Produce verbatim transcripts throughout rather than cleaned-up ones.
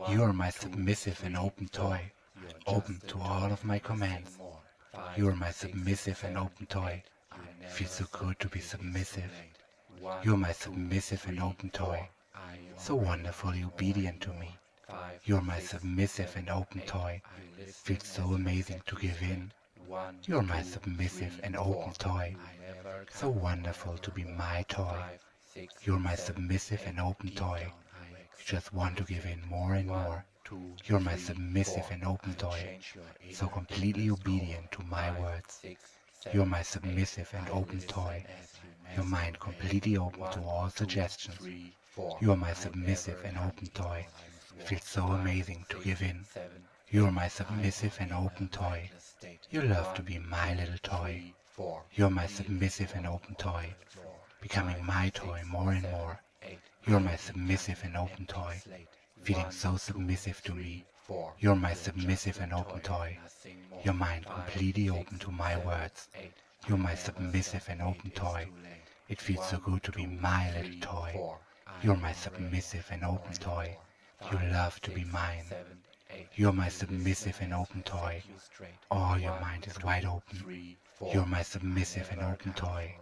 You are my submissive and open toy, open to all of my commands. You are my submissive and open toy. Feels so good to be submissive. You are my submissive and open toy, so wonderfully obedient to me. You are my submissive and open toy. Feels so amazing to give in. You are my submissive and open toy, so wonderful to be my toy. You are my submissive and open toy. You just want to give in more and more. You are my submissive and open toy, so completely obedient to my words. You are my submissive and open toy. Your mind completely open to all suggestions. You are my submissive and open toy. Feels so amazing to give in. You are my submissive and open toy. You love to be my little toy. You are my submissive and open toy, becoming my toy more and more. You are my submissive and open toy, feeling so submissive to me. You are my submissive and open toy. Your mind completely open to my words. You are my submissive and open toy. It feels so good to be my little toy. You are my submissive and open toy. You love to be mine. You are my submissive and open toy. Oh, your mind is wide open. You are my submissive and open toy,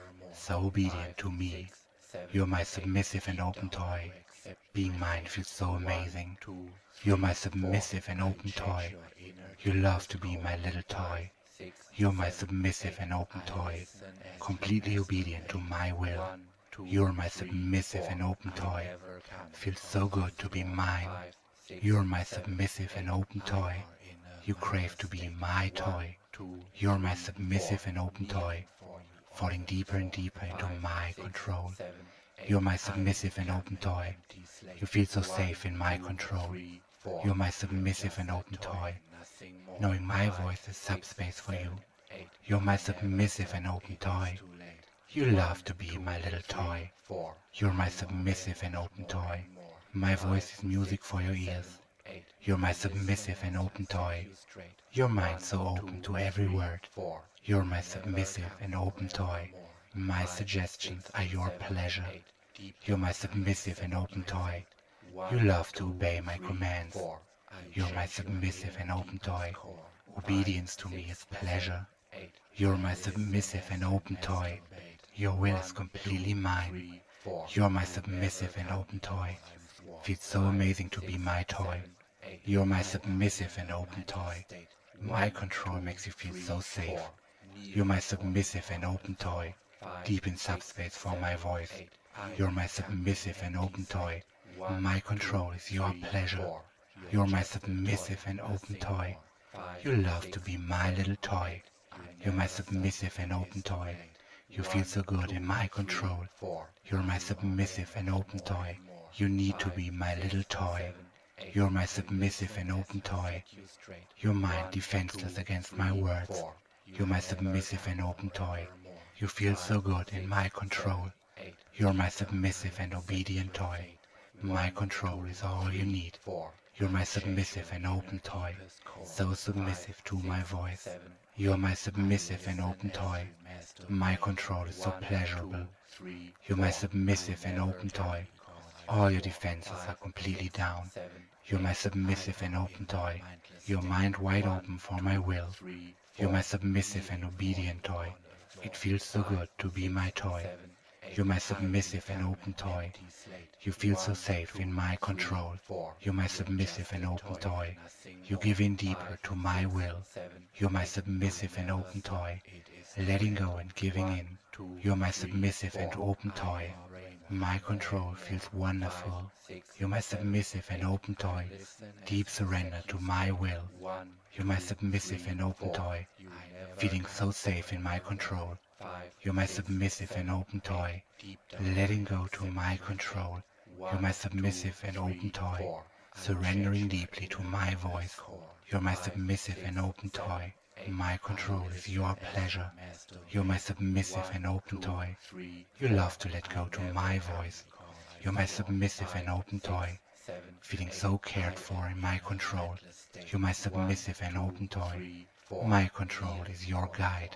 so obedient to me. You are my submissive and open toy. Being mine feels so amazing. You are my submissive and open toy. You love to be my little toy. You are my submissive and open toy, completely obedient to my will. You are my submissive and open toy. Feels so good to be mine. You are my submissive and open toy. You crave to be my toy. You are my submissive and open toy, falling deeper and deeper into my control. You are my submissive and open toy. You feel so safe in my control. You are my submissive and open toy, knowing my voice is subspace for you. You are my submissive and open toy. You love to be my little toy. You are my submissive and open toy. My voice is music for your ears. You are my submissive and open toy. Your mind so open to every word. You are my submissive and open toy. My suggestions are your pleasure. You are my submissive and open toy. You love to obey my commands. You are my submissive and open toy. Obedience to me is pleasure. You are my submissive and open toy. Your will is completely mine. You are my submissive and open toy. Feels so amazing to be my toy. You are my submissive and open toy. My control makes you feel so safe. You are my submissive and open toy, deep in subspace for my voice. You are my submissive and open toy. My control is your pleasure. You are my submissive and open toy. You love to be my little toy. You are my submissive and open toy. You feel so good in my control. You are my submissive and open toy. You need to be my little toy. You are my submissive and open toy. Your mind defenseless against my words. You are my submissive and open toy. You feel so good in my control. You are my submissive and obedient toy. My control is all you need. You are my submissive and open toy, so submissive to my voice. You are my submissive and open toy. My control is so pleasurable. You are my submissive and open toy. All your defenses are completely down. You are my submissive and open toy. Your mind wide open for my will. You are my submissive and obedient toy. It feels so good to be my toy. You are my submissive and open toy. You feel so safe in my control. You are my submissive and open toy. You give in deeper to my will. You are my submissive and open toy. Letting go and giving in. You are my submissive and open toy. My control feels wonderful. You are my submissive and open toy. Deep surrender to my will. You are my submissive and open toy. Feeling so safe in my control. You are my submissive and open toy. Letting go to my control. You are my submissive and open toy. Surrendering deeply to my voice. You are my submissive and open toy. My control is your pleasure. You are my submissive and open toy. You love to let go to my voice. You are my submissive and open toy. Feeling so cared for in my control. You are my submissive and open toy. My control is your guide.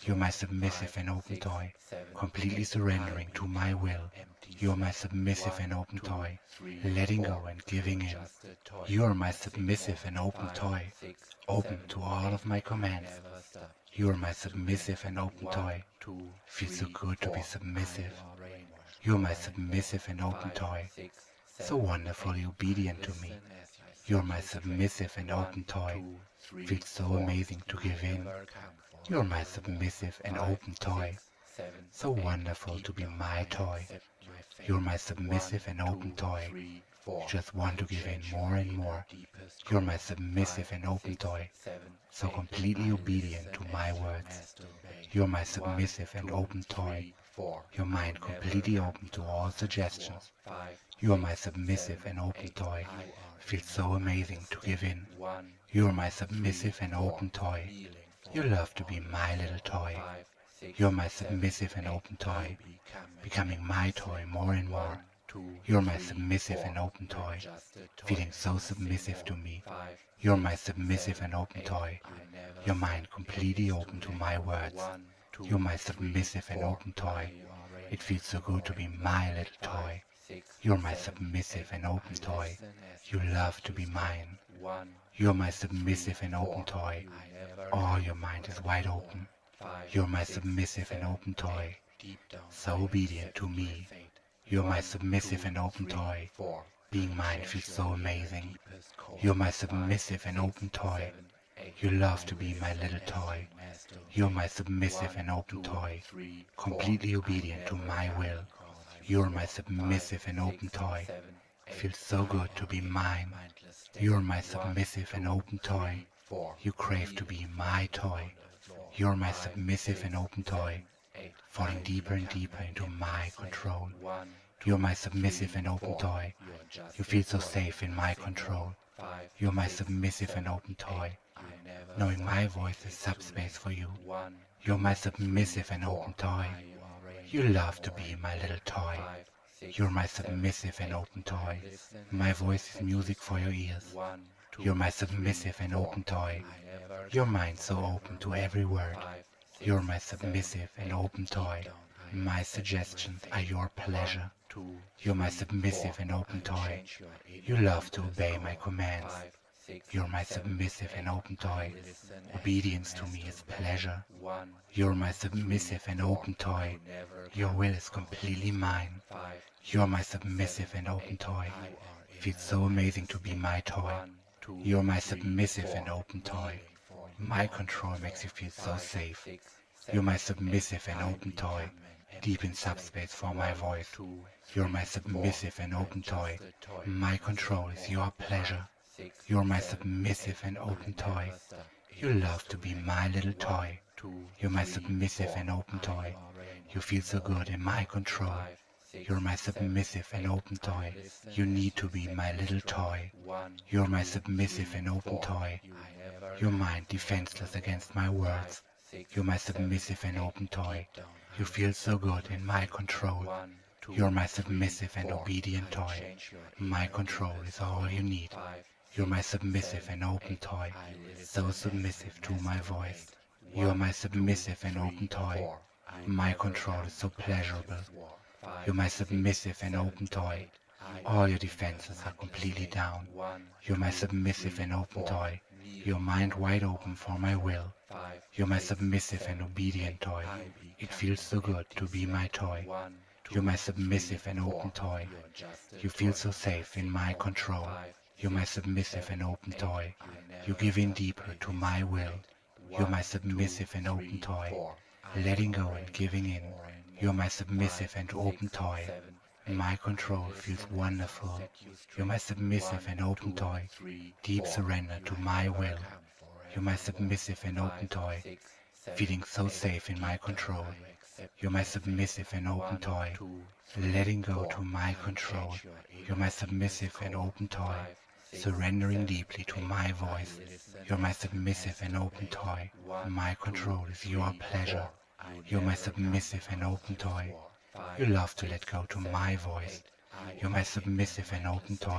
You're my submissive and open toy, completely surrendering to my will. You're my submissive and open toy, letting go and giving in. You are my submissive and open toy, open to all of my commands. You are my submissive and open toy. Feels so good to be submissive. You are my submissive and open toy, so wonderfully obedient to me. You are my submissive and open toy. Feels so amazing to give in. You are my submissive and open toy, so wonderful to be my toy. You are my submissive and open toy. You just want to give in more and more. You are my submissive and open toy, so completely obedient to my words. You are my submissive and open toy. Your mind completely open to all suggestions. You are my submissive and open toy. Feels so amazing to give in. You are my submissive and open toy. You love to be my little toy. You are my submissive and open toy, becoming my toy more and more. You are my submissive and open toy, feeling so submissive to me. You are my submissive and open toy. Your mind completely open to my words. You are my submissive and open toy. It feels so good to be my little toy. You are my submissive and open toy. You love to be mine. You are my submissive and open toy. Oh, your mind is wide open. You are my submissive and open toy, so obedient to me. You are my submissive and open toy. Being mine feels so amazing. You are my submissive and open toy. You love to be my little toy. You are my submissive and open toy, completely obedient to my will. You are my submissive and open toy. Feels so good to be mine. You are my submissive and open toy. You crave to be my toy. You are my submissive and open toy, falling deeper and deeper into my control. You are my submissive and open toy. You feel so safe in my control. You are my submissive and open toy, knowing my voice is subspace for you. You are my submissive and open toy. You love to be my little toy. You are my submissive and open toy. My voice is music for your ears. You're my submissive and open toy. Your mind so open to every word. You're my submissive and open toy. My suggestions are your pleasure. You're my submissive and open toy. You love to obey my commands. You're my submissive and open toy. Obedience to me is pleasure. You're my submissive and open toy. Your will is completely mine. You're my submissive and open toy. Feels so amazing to be my toy. You're my submissive and open toy. My control makes you feel so safe. You're my submissive and open toy, deep in subspace for my voice. You're my submissive and open toy. My control is your pleasure. You're my submissive and open toy. You love to be my little toy. You're my submissive and open toy. You feel so good in my control. You're my submissive and open toy. You need to be my little toy. You're my submissive and open toy. Your mind defenseless against my words. You're my submissive and open toy. You feel so good in my control. You're my submissive and obedient toy. My control is all you need. You're my submissive and open toy, so submissive to my voice. You're my submissive and open toy. My control is so pleasurable. You're my submissive and open toy. All your defenses are completely down. You're my submissive and open toy. Your mind wide open for my will. You're my submissive and obedient toy. It feels so good to be my toy. You're my submissive and open toy. You feel so safe in my control. You're my submissive and open toy. You give in deeper to my will. You're my submissive and open toy. Letting go and giving in. You're my submissive and open toy. My control feels wonderful. You're my submissive and open toy. Deep surrender to my will. You're my submissive and open toy. Feeling so safe in my control. You're my submissive and open toy. Letting go to my control. You're my submissive and open toy. Surrendering deeply to my voice. You're my submissive and open toy. My control is your pleasure. You're my submissive and open toy. You love to let go to my voice. You're my submissive and open toy.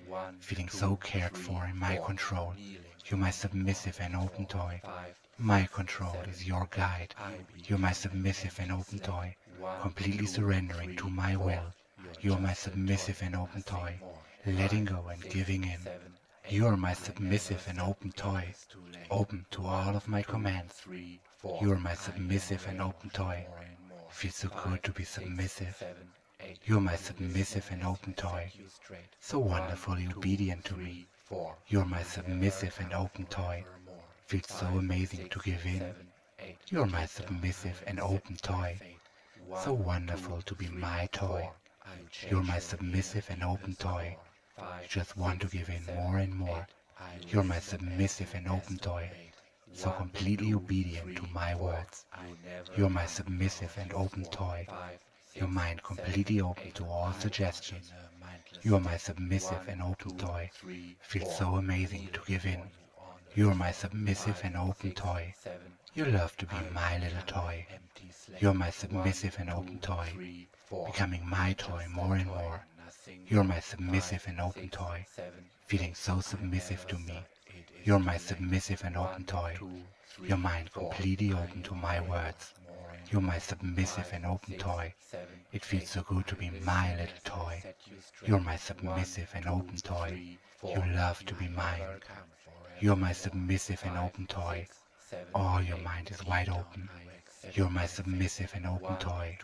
feeling so cared for in my control. You're my submissive and open toy. My control is your guide. You're my submissive and open toy, completely surrendering to my will. You're my submissive and open toy, letting go and giving in. You're my submissive and open toy, open to all of my commands. You're my submissive and open toy. Feels so good to be submissive. You're my submissive and open toy, so wonderfully obedient to me. You're my submissive and open toy. Feels so amazing to give in. You're my submissive and open toy, so wonderful to be my toy. You're my submissive and open toy. You just want to give in more and more. You're my submissive and open toy, so completely obedient to my words. You're my submissive and open toy. Your mind completely open to all suggestions. You are my submissive and open toy. Feels so amazing to give in. You are my submissive and open toy. You love to be my little toy. You are my submissive and open toy, becoming my toy more and more. You are my submissive and open toy, feeling so submissive to me. You are my submissive and open toy. Your mind completely open to my words. You're my submissive and open toy. It feels so good to be my little toy. You're my submissive and open toy. You love to be mine. You're my submissive and open toy. Oh, your mind is wide open. You're my submissive and open toy,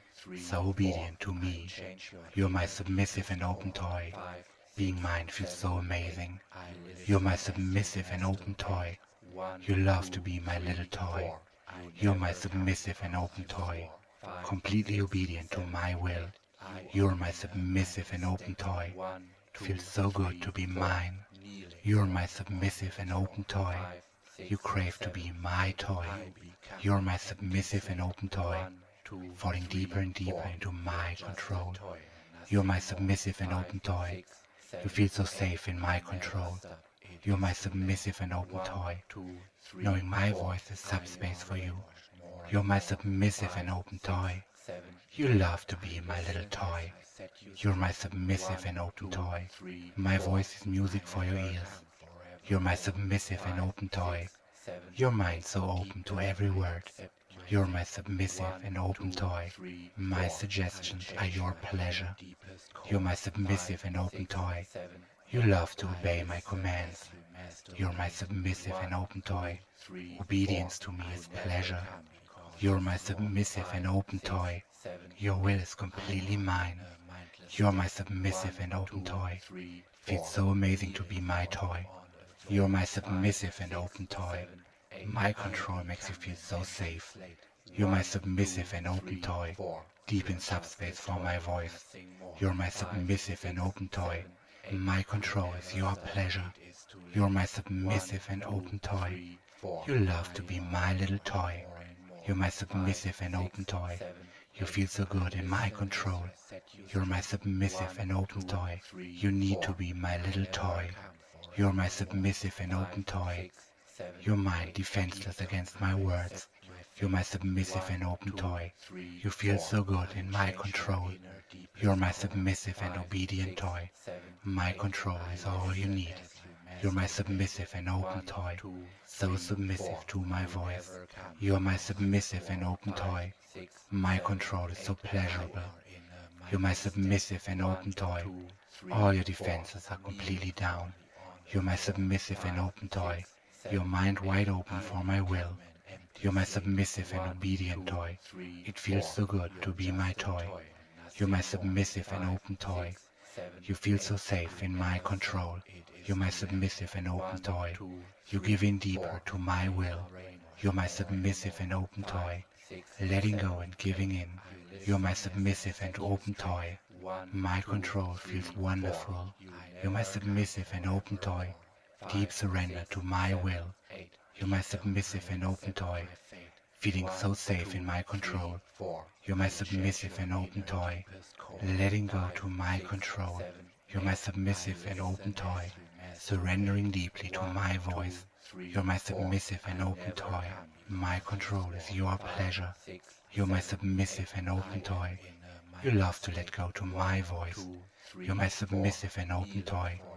so obedient to me. You're my submissive and open toy. Being mine feels so amazing. You're my submissive and open toy. You love to be my little toy. You're my submissive and open toy, completely obedient to my will. You're my submissive and open toy. It feels so good to be mine. You're my submissive and open toy. You crave to be my toy. You're my submissive and open toy, falling deeper and deeper into my control. You're my submissive and open toy. You feel so safe in my control. You're my submissive and open toy, knowing my voice is subspace for you. You're my submissive and open toy. You love to be my little toy. You're my submissive and open toy. My voice is music for your ears. You're my submissive and open toy. Your mind so open to every word. You're my submissive and open toy. My suggestions are your pleasure. You're my submissive and open toy. You love to obey my commands. You're my submissive and open toy. Obedience to me is pleasure. You're my submissive and open toy. Your will is completely mine. You're my submissive and open toy. Feels so amazing to be my toy. You're my submissive and open toy. My control makes you feel so safe. You're my submissive and open toy, deep in subspace for my voice. You're my submissive and open toy. My control is your pleasure. You're my submissive and open toy. You love to be my little toy. You're my submissive and open toy. You feel so good in my control. You're my submissive and open toy. You need to be my little toy. You're my submissive and open toy. Your mind defenseless against my words. You're my submissive and open toy. You feel so good in my control. You're my submissive and obedient toy. My control is all you need. You're my submissive and open toy, so submissive to my voice. You're my submissive and open toy. My control is so pleasurable. You're my submissive and open toy. All your defenses are completely down. You're my submissive and open toy. Your mind wide open for my will. You're my submissive and obedient toy. It feels so good to be my toy. You're my submissive and open toy. You feel so safe in my control. You're my submissive and open toy. You give in deeper to my will. You're my submissive and open toy. Letting go and giving in. You're my submissive and open toy. My control feels wonderful. You're my submissive and open toy. Deep surrender to my will. You're my submissive and open toy. Feeling so safe in my control. You're my submissive and open toy. Letting go to my control. You're my submissive and open toy. Surrendering deeply to my voice. You're my submissive and open toy. My control is your pleasure. You're my submissive and open toy. You love to let go to my voice. You're my submissive and open toy.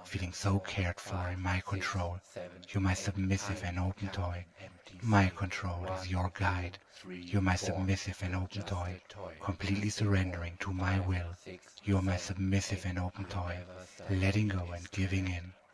feeling so cared for in my control. You're my submissive and open toy. My control is your guide. You're my submissive and open toy, completely surrendering to my will. You're my submissive and open toy, letting go and giving in.